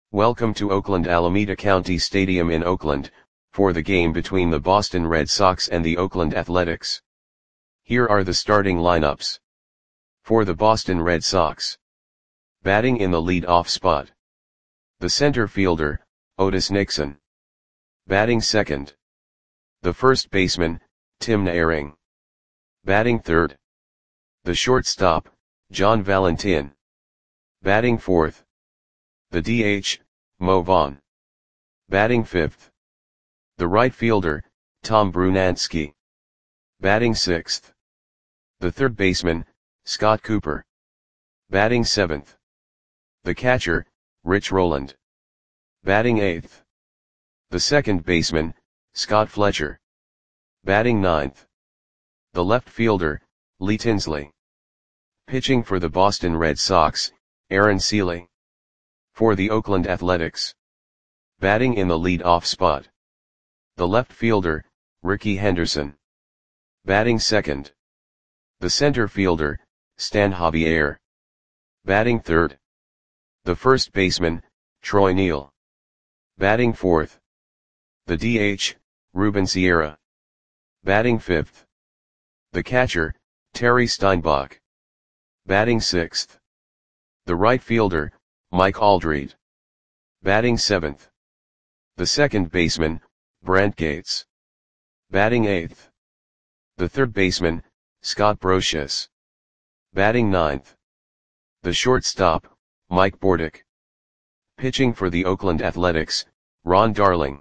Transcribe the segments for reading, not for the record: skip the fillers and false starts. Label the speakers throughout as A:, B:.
A: Welcome to Oakland Alameda County Stadium in Oakland, for the game between the Boston Red Sox and the Oakland Athletics. Here are the starting lineups. For the Boston Red Sox. Batting in the lead-off spot. The center fielder, Otis Nixon. Batting second. The first baseman, Tim Naehring. Batting third. The shortstop, John Valentin. Batting fourth. The DH, Mo Vaughn. Batting fifth. The right fielder, Tom Brunansky. Batting sixth. The third baseman, Scott Cooper. Batting seventh. The catcher, Rich Rowland. Batting eighth. The second baseman, Scott Fletcher. Batting ninth. The left fielder, Lee Tinsley. Pitching for the Boston Red Sox, Aaron Sele. For the Oakland Athletics. Batting in the lead-off spot. The left fielder, Rickey Henderson. Batting second. The center fielder, Stan Javier. Batting third. The first baseman, Troy Neal. Batting fourth. The DH, Ruben Sierra. Batting fifth. The catcher, Terry Steinbach. Batting sixth. The right fielder, Mike Aldrete. Batting seventh. The second baseman, Brant Gates. Batting eighth. The third baseman, Scott Brosius. Batting ninth. The shortstop, Mike Bordick. Pitching for the Oakland Athletics, Ron Darling.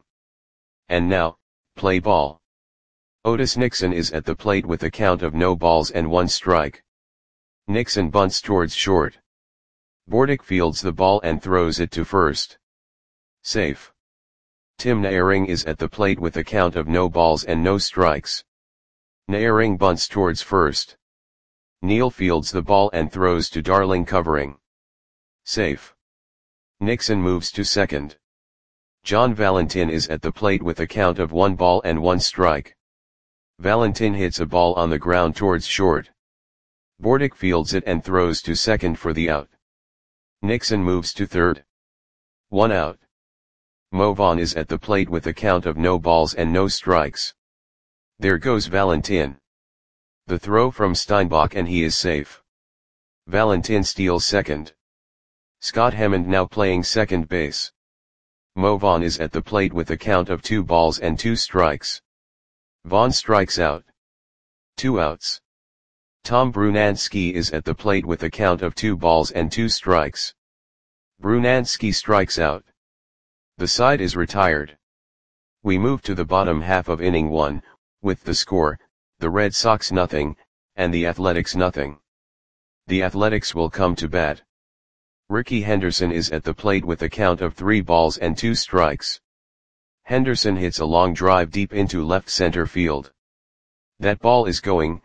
A: And now, play ball. Otis Nixon is at the plate with a count of no balls and one strike. Nixon bunts towards short. Bordick fields the ball and throws it to first. Safe. Tim Naehring is at the plate with a count of no balls and no strikes. Naehring bunts towards first. Neal fields the ball and throws to Darling covering. Safe. Nixon moves to second. John Valentin is at the plate with a count of 1 ball and 1 strike. Valentin hits a ball on the ground towards short. Bordick fields it and throws to second for the out. Nixon moves to third. 1 out. Mo Vaughn is at the plate with a count of no balls and no strikes. There goes Valentin. The throw from Steinbach and he is safe. Valentin steals second. Scott Hammond now playing second base. Mo Vaughn is at the plate with a count of 2 balls and 2 strikes. Vaughn strikes out. 2 outs. Tom Brunansky is at the plate with a count of 2 balls and 2 strikes. Brunansky strikes out. The side is retired. We move to the bottom half of inning 1, with the score, the Red Sox nothing, and the Athletics nothing. The Athletics will come to bat. Rickey Henderson is at the plate with a count of 3 balls and 2 strikes. Henderson hits a long drive deep into left center field. That ball is going,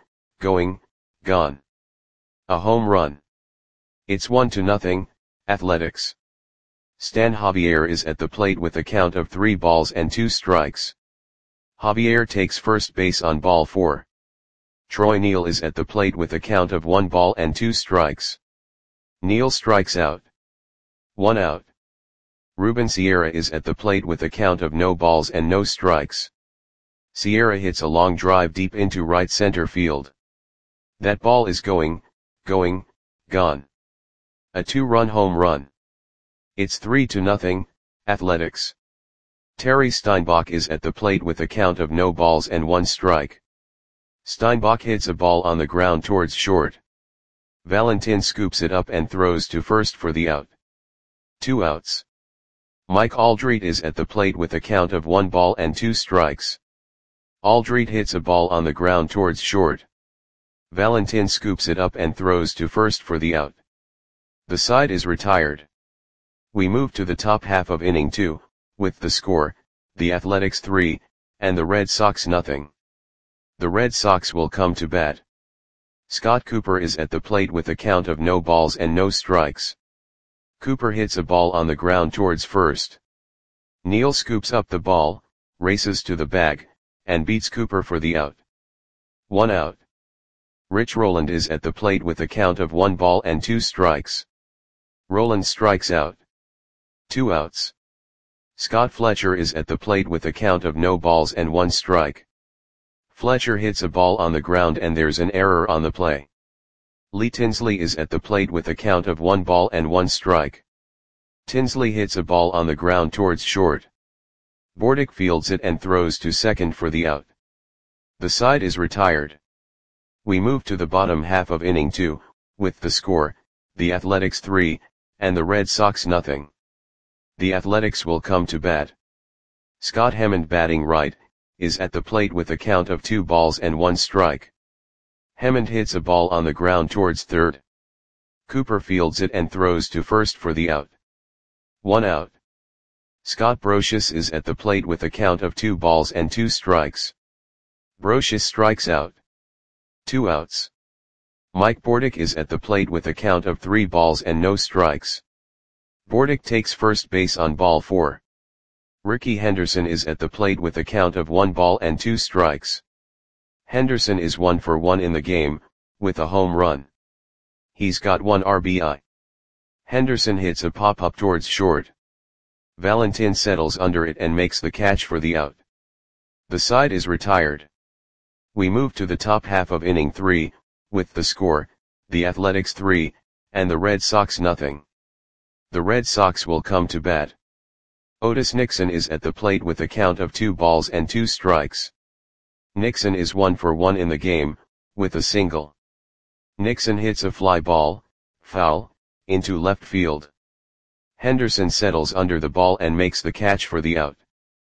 A: gone. A home run. It's 1-0, Athletics. Stan Javier is at the plate with a count of 3 balls and 2 strikes. Javier takes first base on ball 4. Troy Neal is at the plate with a count of 1 ball and 2 strikes. Neal strikes out. 1 out. Ruben Sierra is at the plate with a count of no balls and no strikes. Sierra hits a long drive deep into right center field. That ball is going, gone. A 2-run home run. It's 3-0, Athletics. Terry Steinbach is at the plate with a count of no balls and 1 strike. Steinbach hits a ball on the ground towards short. Valentin scoops it up and throws to first for the out. 2 outs. Mike Aldrete is at the plate with a count of 1 ball and 2 strikes. Aldrete hits a ball on the ground towards short. Valentin scoops it up and throws to first for the out. The side is retired. We move to the top half of inning 2, with the score, the Athletics 3, and the Red Sox nothing. The Red Sox will come to bat. Scott Cooper is at the plate with a count of no balls and no strikes. Cooper hits a ball on the ground towards first. Neal scoops up the ball, races to the bag, and beats Cooper for the out. 1 out. Rich Rowland is at the plate with a count of 1 ball and 2 strikes. Rowland strikes out. 2 outs. Scott Fletcher is at the plate with a count of no balls and 1 strike. Fletcher hits a ball on the ground and there's an error on the play. Lee Tinsley is at the plate with a count of 1 ball and 1 strike. Tinsley hits a ball on the ground towards short. Bordick fields it and throws to second for the out. The side is retired. We move to the bottom half of inning 2, with the score, the Athletics 3, and the Red Sox nothing. The Athletics will come to bat. Scott Hammond, batting right, is at the plate with a count of 2 balls and 1 strike. Hammond hits a ball on the ground towards third. Cooper fields it and throws to first for the out. 1 out. Scott Brosius is at the plate with a count of 2 balls and 2 strikes. Brosius strikes out. 2 outs. Mike Bordick is at the plate with a count of 3 balls and no strikes. Bordick takes first base on ball 4. Rickey Henderson is at the plate with a count of 1 ball and 2 strikes. Henderson is 1 for 1 in the game, with a home run. He's got 1 RBI. Henderson hits a pop-up towards short. Valentin settles under it and makes the catch for the out. The side is retired. We move to the top half of inning 3, with the score, the Athletics 3, and the Red Sox nothing. The Red Sox will come to bat. Otis Nixon is at the plate with a count of 2 balls and 2 strikes. Nixon is 1 for 1 in the game, with a single. Nixon hits a fly ball, foul, into left field. Henderson settles under the ball and makes the catch for the out.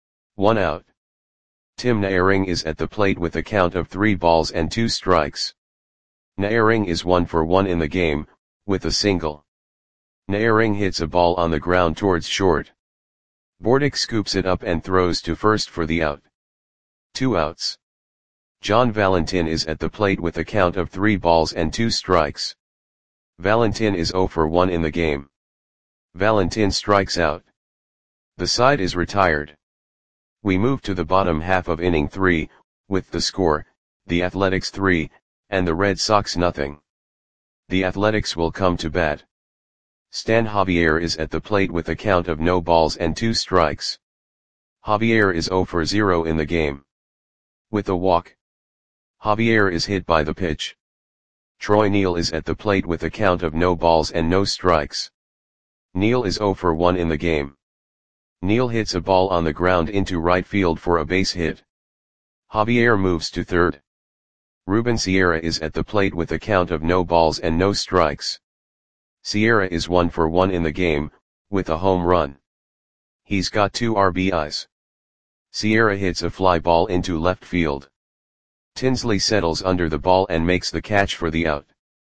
A: 1 out. Tim Naehring is at the plate with a count of 3 balls and 2 strikes. Naehring is 1 for 1 in the game, with a single. Naehring hits a ball on the ground towards short. Bordick scoops it up and throws to first for the out. 2 outs. John Valentin is at the plate with a count of 3 balls and 2 strikes. Valentin is 0 for 1 in the game. Valentin strikes out. The side is retired. We move to the bottom half of inning 3, with the score, the Athletics 3, and the Red Sox nothing. The Athletics will come to bat. Stan Javier is at the plate with a count of no balls and 2 strikes. Javier is 0 for 0 in the game. With a walk. Javier is hit by the pitch. Troy Neal is at the plate with a count of no balls and no strikes. Neal is 0 for 1 in the game. Neal hits a ball on the ground into right field for a base hit. Javier moves to third. Ruben Sierra is at the plate with a count of no balls and no strikes. Sierra is 1 for 1 in the game, with a home run. He's got 2 RBIs. Sierra hits a fly ball into left field. Tinsley settles under the ball and makes the catch for the out.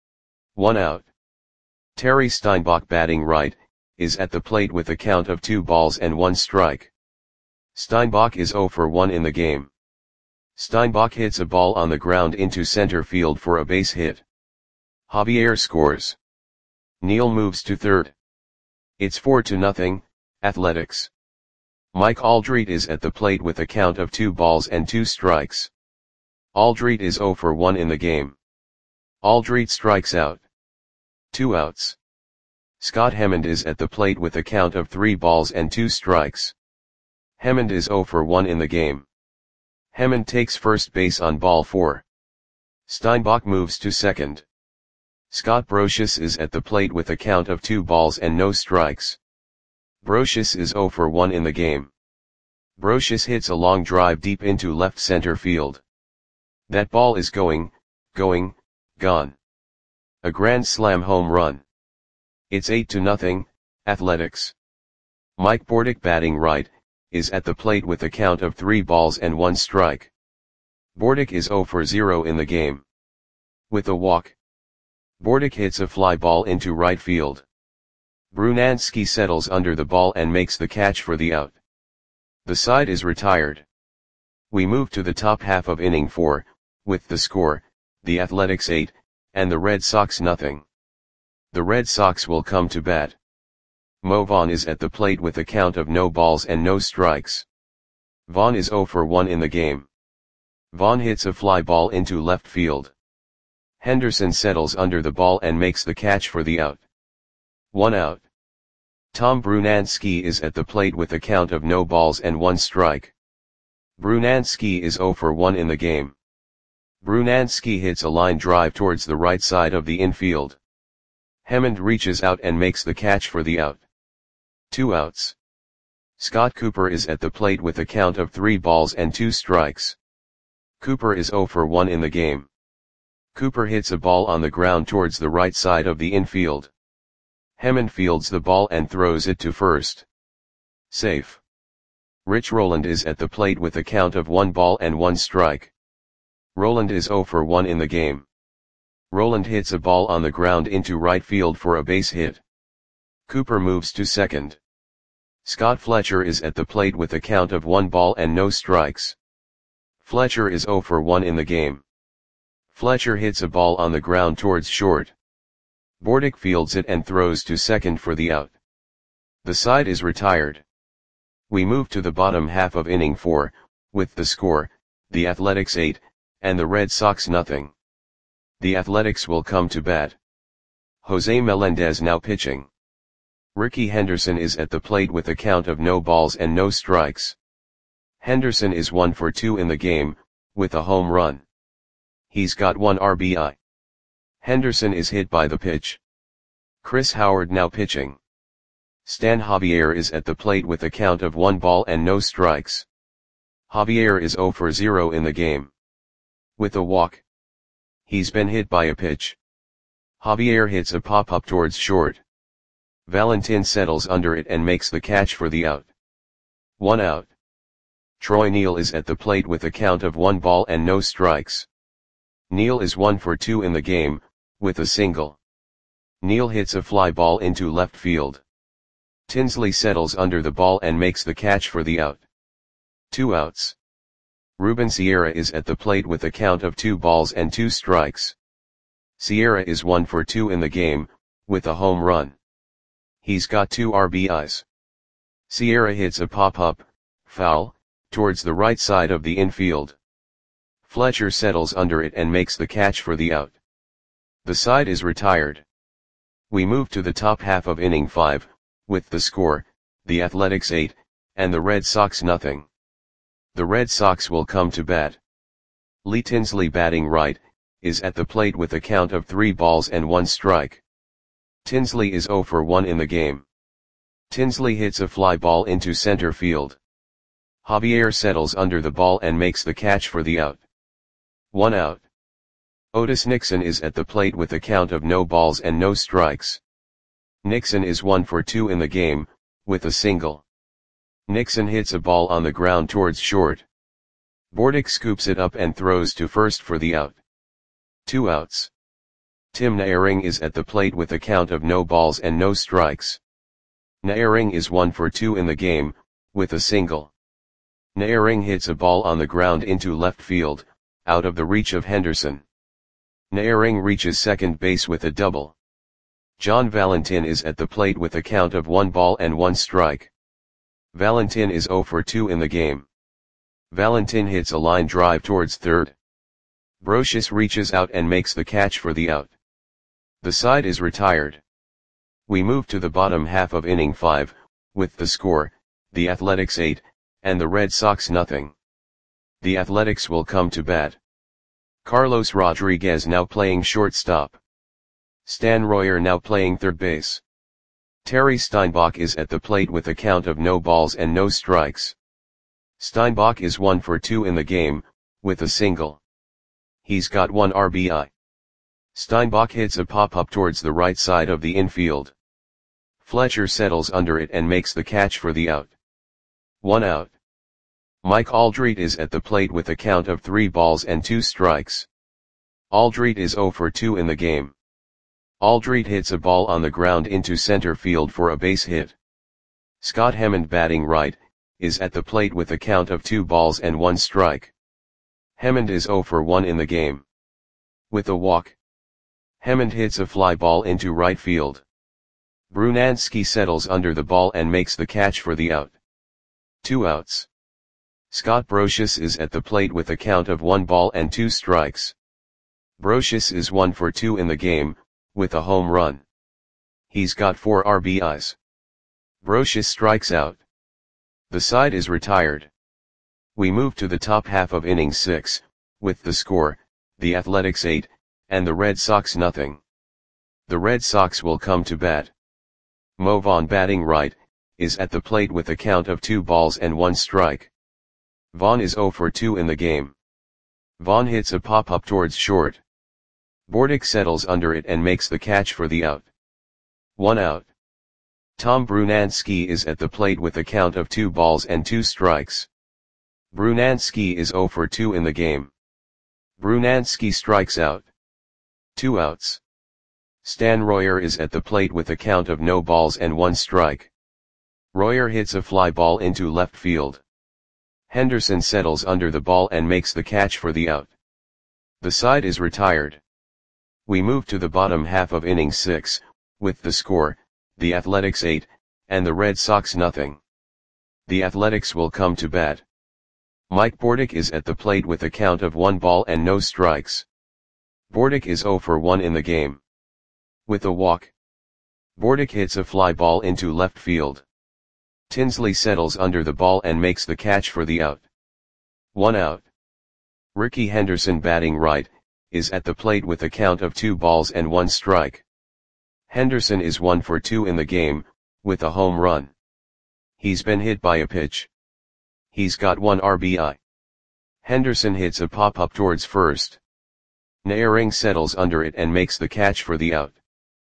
A: 1 out. Terry Steinbach, batting right, is at the plate with a count of 2 balls and 1 strike. Steinbach is 0 for 1 in the game. Steinbach hits a ball on the ground into center field for a base hit. Javier scores. Neal moves to third. It's 4-0, Athletics. Mike Aldrete is at the plate with a count of 2 balls and 2 strikes. Aldrete is 0 for 1 in the game. Aldrete strikes out. 2 outs. Scott Hammond is at the plate with a count of 3 balls and 2 strikes. Hammond is 0 for 1 in the game. Hammond takes first base on ball 4. Steinbach moves to second. Scott Brosius is at the plate with a count of 2 balls and no strikes. Brosius is 0 for 1 in the game. Brosius hits a long drive deep into left center field. That ball is gone. A grand slam home run. It's 8-0, Athletics. Mike Bordick, batting right, is at the plate with a count of 3 balls and 1 strike. Bordick is 0 for 0 in the game. With a walk. Bordick hits a fly ball into right field. Brunansky settles under the ball and makes the catch for the out. The side is retired. We move to the top half of inning 4, with the score, the Athletics 8, and the Red Sox nothing. The Red Sox will come to bat. Mo Vaughn is at the plate with a count of no balls and no strikes. Vaughn is 0 for 1 in the game. Vaughn hits a fly ball into left field. Henderson settles under the ball and makes the catch for the out. 1 out. Tom Brunansky is at the plate with a count of no balls and 1 strike. Brunansky is 0 for 1 in the game. Brunansky hits a line drive towards the right side of the infield. Hemond reaches out and makes the catch for the out. 2 outs. Scott Cooper is at the plate with a count of 3 balls and 2 strikes. Cooper is 0 for 1 in the game. Cooper hits a ball on the ground towards the right side of the infield. Hemond fields the ball and throws it to first. Safe. Rich Rowland is at the plate with a count of 1 ball and 1 strike. Rowland is 0 for 1 in the game. Rowland hits a ball on the ground into right field for a base hit. Cooper moves to second. Scott Fletcher is at the plate with a count of 1 ball and no strikes. Fletcher is 0 for 1 in the game. Fletcher hits a ball on the ground towards short. Bordick fields it and throws to second for the out. The side is retired. We move to the bottom half of inning 4, with the score, the Athletics 8, and the Red Sox nothing. The Athletics will come to bat. Jose Melendez now pitching. Ricky Henderson is at the plate with a count of no balls and no strikes. Henderson is 1 for 2 in the game, with a home run. He's got 1 RBI. Henderson is hit by the pitch. Chris Howard now pitching. Stan Javier is at the plate with a count of 1 ball and no strikes. Javier is 0 for 0 in the game. With a walk. He's been hit by a pitch. Javier hits a pop-up towards short. Valentin settles under it and makes the catch for the out. 1 out. Troy Neal is at the plate with a count of 1 ball and no strikes. Neal is 1 for 2 in the game, with a single. Neal hits a fly ball into left field. Tinsley settles under the ball and makes the catch for the out. 2 outs. Ruben Sierra is at the plate with a count of 2 balls and 2 strikes. Sierra is 1 for 2 in the game, with a home run. He's got 2 RBIs. Sierra hits a pop-up, foul, towards the right side of the infield. Fletcher settles under it and makes the catch for the out. The side is retired. We move to the top half of inning 5, with the score, the Athletics 8, and the Red Sox nothing. The Red Sox will come to bat. Lee Tinsley batting right, is at the plate with a count of 3 balls and 1 strike. Tinsley is 0 for 1 in the game. Tinsley hits a fly ball into center field. Javier settles under the ball and makes the catch for the out. 1 out. Otis Nixon is at the plate with a count of no balls and no strikes. Nixon is 1 for 2 in the game, with a single. Nixon hits a ball on the ground towards short. Bordick scoops it up and throws to first for the out. 2 outs. Tim Naehring is at the plate with a count of no balls and no strikes. Naehring is 1 for 2 in the game, with a single. Naehring hits a ball on the ground into left field, out of the reach of Henderson. Naehring reaches second base with a double. John Valentin is at the plate with a count of 1 ball and 1 strike. Valentin is 0 for 2 in the game. Valentin hits a line drive towards third. Brocious reaches out and makes the catch for the out. The side is retired. We move to the bottom half of inning 5, with the score, the Athletics 8, and the Red Sox nothing. The Athletics will come to bat. Carlos Rodriguez now playing shortstop. Stan Royer now playing third base. Terry Steinbach is at the plate with a count of no balls and no strikes. Steinbach is 1 for 2 in the game, with a single. He's got 1 RBI. Steinbach hits a pop-up towards the right side of the infield. Fletcher settles under it and makes the catch for the out. 1 out. Mike Aldrete is at the plate with a count of 3 balls and 2 strikes. Aldrete is 0 for 2 in the game. Aldrete hits a ball on the ground into center field for a base hit. Scott Hemond batting right, is at the plate with a count of 2 balls and 1 strike. Hemond is 0 for 1 in the game. With a walk. Hemond hits a fly ball into right field. Brunansky settles under the ball and makes the catch for the out. 2 outs. Scott Brocious is at the plate with a count of 1 ball and 2 strikes. Brocious is 1 for 2 in the game, with a home run. He's got 4 RBIs. Brocious strikes out. The side is retired. We move to the top half of innings 6, with the score, the Athletics 8, and the Red Sox nothing. The Red Sox will come to bat. Mo Vaughn batting right, is at the plate with a count of 2 balls and 1 strike. Vaughn is 0 for 2 in the game. Vaughn hits a pop-up towards short. Bordick settles under it and makes the catch for the out. 1 out. Tom Brunansky is at the plate with a count of 2 balls and 2 strikes. Brunansky is 0 for 2 in the game. Brunansky strikes out. 2 outs. Stan Royer is at the plate with a count of no balls and 1 strike. Royer hits a fly ball into left field. Henderson settles under the ball and makes the catch for the out. The side is retired. We move to the bottom half of inning 6, with the score, the Athletics 8, and the Red Sox nothing. The Athletics will come to bat. Mike Bordick is at the plate with a count of 1 ball and no strikes. Bordick is 0 for 1 in the game. With a walk, Bordick hits a fly ball into left field. Tinsley settles under the ball and makes the catch for the out. 1 out. Rickey Henderson batting right, is at the plate with a count of 2 balls and 1 strike. Henderson is 1 for 2 in the game, with a home run. He's been hit by a pitch. He's got 1 RBI. Henderson hits a pop-up towards first. Naehring settles under it and makes the catch for the out.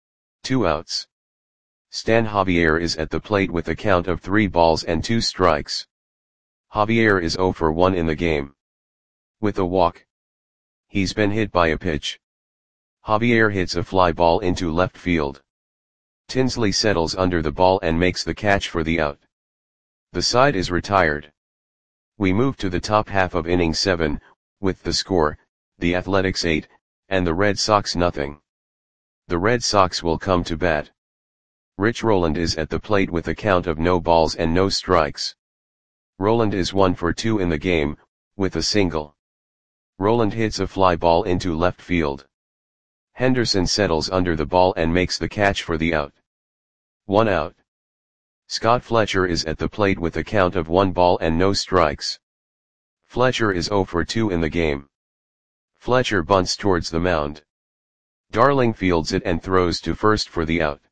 A: 2 outs. Stan Javier is at the plate with a count of 3 balls and 2 strikes. Javier is 0 for 1 in the game. With a walk, he's been hit by a pitch. Javier hits a fly ball into left field. Tinsley settles under the ball and makes the catch for the out. The side is retired. We move to the top half of inning 7, with the score, the Athletics 8, and the Red Sox nothing. The Red Sox will come to bat. Rich Rowland is at the plate with a count of no balls and no strikes. Rowland is 1 for 2 in the game, with a single. Rowland hits a fly ball into left field. Henderson settles under the ball and makes the catch for the out. 1 out. Scott Fletcher is at the plate with a count of 1 ball and no strikes. Fletcher is 0 for 2 in the game. Fletcher bunts towards the mound. Darling fields it and throws to first for the out.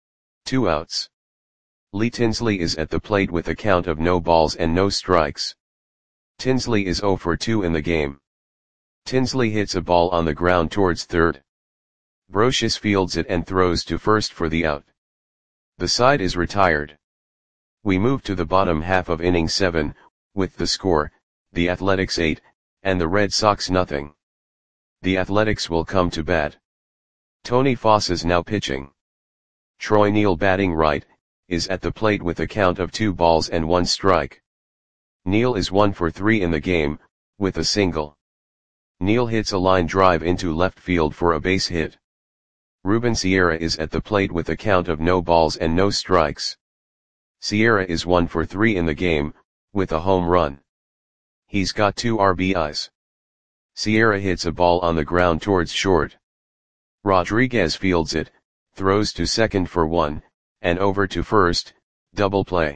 A: 2 outs. Lee Tinsley is at the plate with a count of no balls and no strikes. Tinsley is 0 for 2 in the game. Tinsley hits a ball on the ground towards third. Brocious fields it and throws to first for the out. The side is retired. We move to the bottom half of inning 7, with the score, the Athletics 8, and the Red Sox nothing. The Athletics will come to bat. Tony Foss is now pitching. Troy Neal batting right, is at the plate with a count of 2 balls and 1 strike. Neal is 1 for 3 in the game, with a single. Neal hits a line drive into left field for a base hit. Ruben Sierra is at the plate with a count of no balls and no strikes. Sierra is 1 for 3 in the game, with a home run. He's got 2 RBIs. Sierra hits a ball on the ground towards short. Rodriguez fields it, throws to second for 1, and over to first, double play.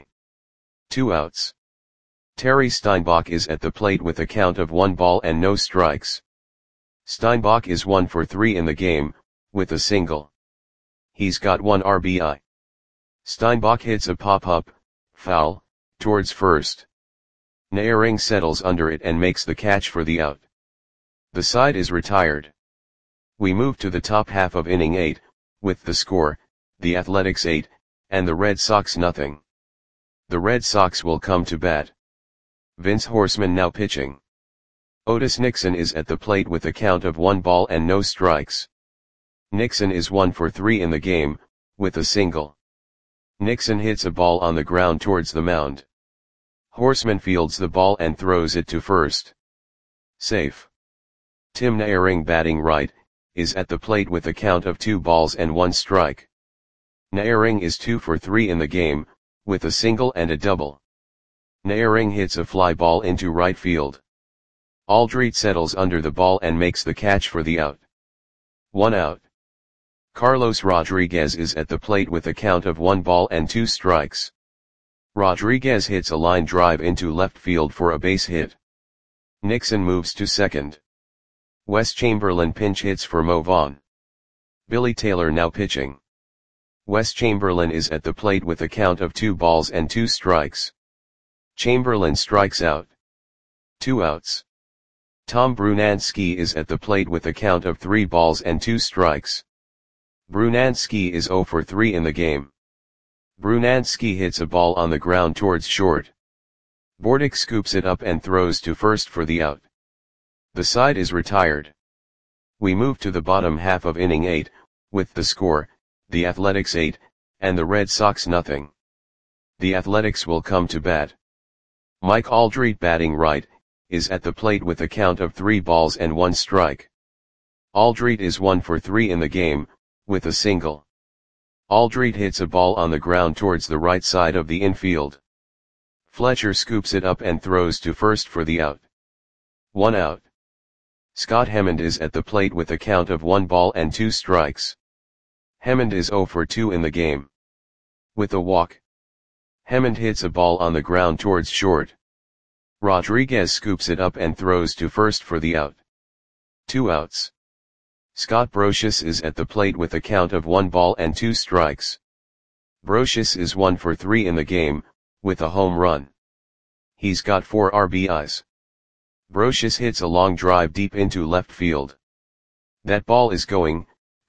A: 2 outs. Terry Steinbach is at the plate with a count of 1 ball and no strikes. Steinbach is 1 for 3 in the game, with a single. He's got 1 RBI. Steinbach hits a pop-up, foul, towards first. Naehring settles under it and makes the catch for the out. The side is retired. We move to the top half of inning 8, with the score, the Athletics 8, and the Red Sox nothing. The Red Sox will come to bat. Vince Horseman now pitching. Otis Nixon is at the plate with a count of 1 ball and no strikes. Nixon is 1 for 3 in the game, with a single. Nixon hits a ball on the ground towards the mound. Horseman fields the ball and throws it to first. Safe. Tim Naehring batting right, is at the plate with a count of 2 balls and 1 strike. Naehring is 2 for 3 in the game, with a single and a double. Naehring hits a fly ball into right field. Aldrete settles under the ball and makes the catch for the out. 1 out. Carlos Rodriguez is at the plate with a count of 1 ball and 2 strikes. Rodriguez hits a line drive into left field for a base hit. Nixon moves to second. Wes Chamberlain pinch hits for Mo Vaughn. Billy Taylor now pitching. Wes Chamberlain is at the plate with a count of 2 balls and 2 strikes. Chamberlain strikes out. 2 outs. Tom Brunansky is at the plate with a count of 3 balls and 2 strikes. Brunansky is 0 for 3 in the game. Brunansky hits a ball on the ground towards short. Bordick scoops it up and throws to first for the out. The side is retired. We move to the bottom half of inning 8, with the score, the Athletics 8, and the Red Sox nothing. The Athletics will come to bat. Mike Aldrete, batting right, is at the plate with a count of 3 balls and 1 strike. Aldrete is 1 for 3 in the game, with a single. Aldrete hits a ball on the ground towards the right side of the infield. Fletcher scoops it up and throws to first for the out. 1 out. Scott Hemond is at the plate with a count of 1 ball and 2 strikes. Hemond is 0 for 2 in the game. With a walk. Hemond hits a ball on the ground towards short. Rodriguez scoops it up and throws to first for the out. 2 outs. Scott Brosius is at the plate with a count of 1 ball and 2 strikes. Brosius is 1 for 3 in the game, with a home run. He's got 4 RBIs. Brosius hits a long drive deep into left field. That ball is going,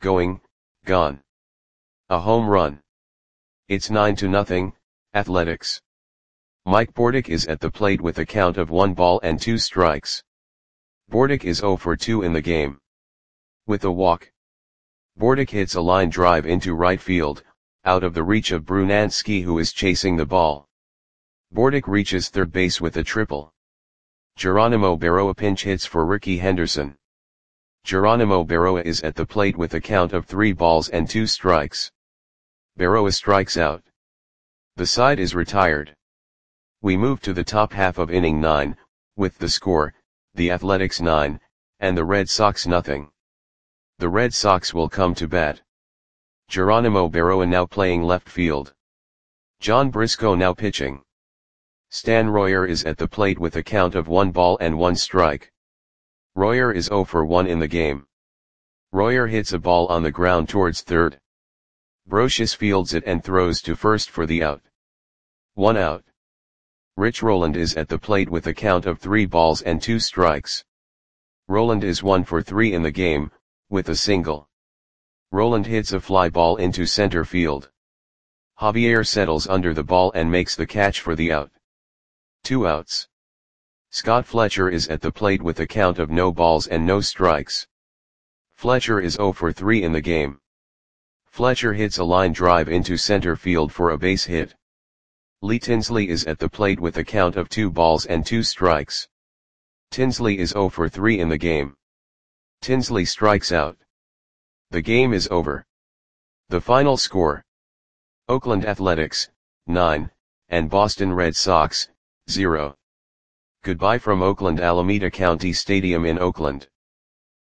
A: gone. A home run. It's 9-0, Athletics. Mike Bordick is at the plate with a count of 1 ball and 2 strikes. Bordick is 0 for 2 in the game. With a walk. Bordick hits a line drive into right field, out of the reach of Brunansky, who is chasing the ball. Bordick reaches third base with a triple. Geronimo Berroa pinch hits for Rickey Henderson. Geronimo Berroa is at the plate with a count of 3 balls and 2 strikes. Berroa strikes out. The side is retired. We move to the top half of inning 9, with the score, the Athletics 9, and the Red Sox nothing. The Red Sox will come to bat. Geronimo Berroa now playing left field. John Briscoe now pitching. Stan Royer is at the plate with a count of 1 ball and 1 strike. Royer is 0 for 1 in the game. Royer hits a ball on the ground towards third. Brosius fields it and throws to first for the out. 1 out. Rich Rowland is at the plate with a count of 3 balls and 2 strikes. Rowland is 1 for 3 in the game, with a single. Rowland hits a fly ball into center field. Javier settles under the ball and makes the catch for the out. 2 outs. Scott Fletcher is at the plate with a count of no balls and no strikes. Fletcher is 0 for 3 in the game. Fletcher hits a line drive into center field for a base hit. Lee Tinsley is at the plate with a count of 2 balls and 2 strikes. Tinsley is 0 for 3 in the game. Tinsley strikes out. The game is over. The final score. Oakland Athletics, 9, and Boston Red Sox, 0. Goodbye from Oakland Alameda County Stadium in Oakland.